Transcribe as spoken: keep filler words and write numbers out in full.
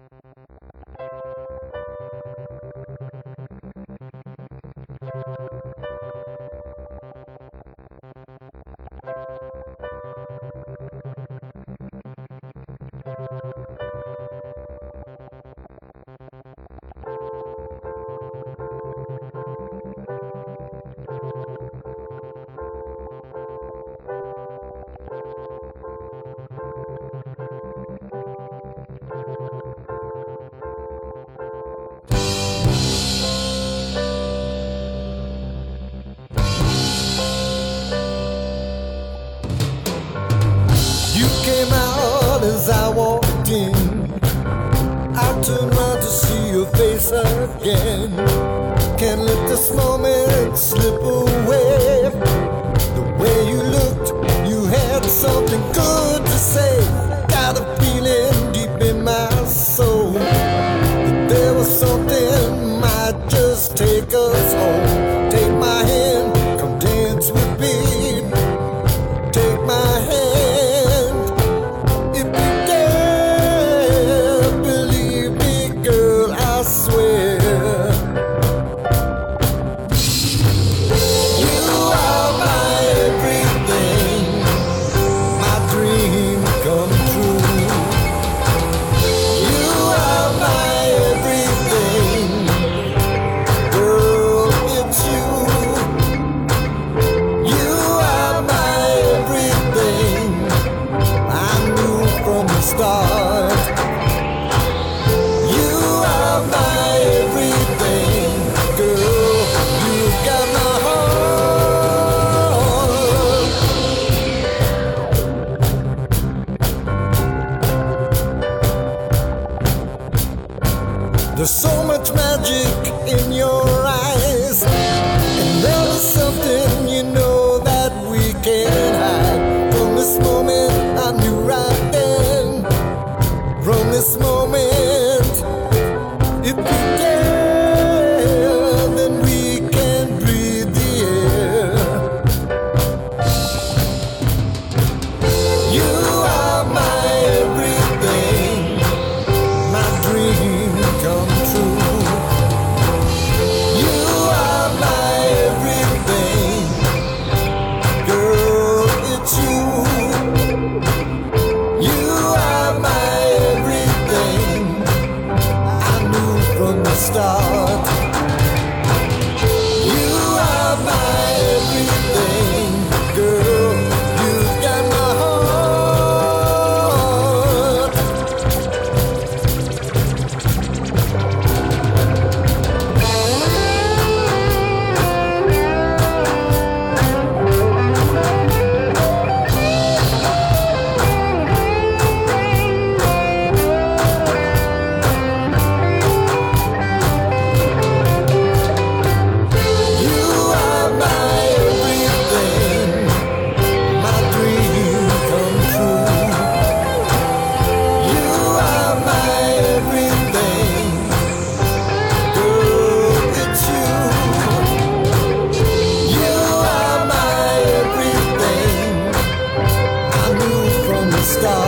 Came out as I walked in. I turned round to see your face again. Can't let this moment slip away. The way you looked, you had something good to say. Got a feeling deep in my soul that there was something might just take us home. Take my hand, come dance with me. Take my hand. There's so much magic in your eyes, and there is something you know that we can't hide. From this moment I knew right then, from this moment, if we dare, then we can breathe the air. You are my everything, my dream come true. You are my everything, girl, it's you. You are my everything, I knew from the start. You are my everything, girl, you've got my heart. Stop.